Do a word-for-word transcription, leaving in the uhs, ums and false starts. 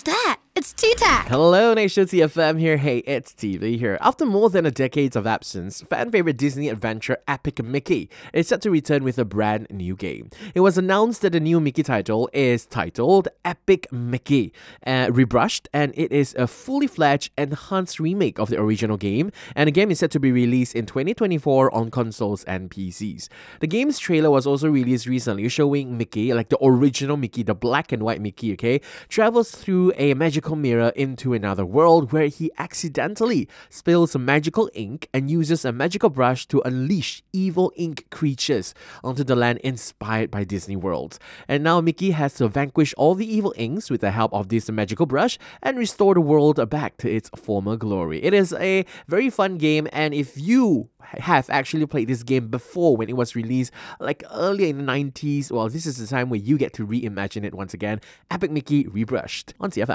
that? It's T-Tac. Hello, Nation T F M here. Hey, it's T V here. After more than a decade of absence, fan favorite Disney adventure Epic Mickey is set to return with a brand new game. It was announced that the new Mickey title is titled Epic Mickey, uh, rebrushed, and it is a fully fledged, enhanced remake of the original game. And the game is set to be released in twenty twenty-four on consoles and P Cs. The game's trailer was also released recently, showing Mickey, like the original Mickey, the black and white Mickey, okay, travels through a magical mirror into another world where he accidentally spills some magical ink and uses a magical brush to unleash evil ink creatures onto the land inspired by Disney World. And now Mickey has to vanquish all the evil inks with the help of this magical brush and restore the world back to its former glory. It is a very fun game, and if you have actually played this game before when it was released like earlier in the nineties, well, this is the time where you get to reimagine it once again. Epic Mickey rebrushed on T F M.